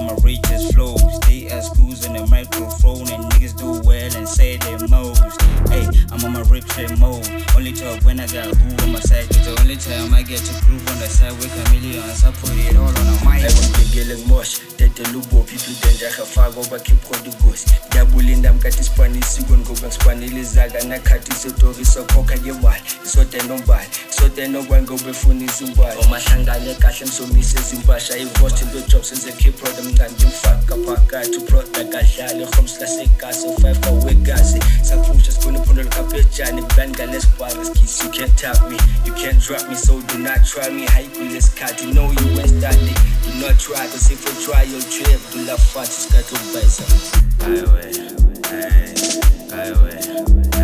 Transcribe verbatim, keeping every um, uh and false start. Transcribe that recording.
with my richest flows. They ask who's in the microphone and niggas do well and say they most. Hey, I'm on my rip shit mode. Only talk when I got who on my side. Cause the only time I get to groove on the side with chameleons, I put it all on a mic. I want the girl and mosh. Tete lubo people danger hafago ba keep prodigos. Dabulinda mkati Spanish sigon go bang Spanish zaga na kati sotori sokoka yebal. Sote nombal. Sote no one go befuni zumbal. O mahlangane kahle msomise zimpasha ivost in the jobs since keep product ngandi mfaka paka to product kahlale khomsla sekaso five for wegazi. Sapusha skone pondol kapechani banga les paras kiss. You can't tap me, you can't drop me, so do not try me. Haiku les cut, you know you ain't standing. Do not try, cause if you try your trip, do la fat, it's got to buy some. Highway, hey, highway.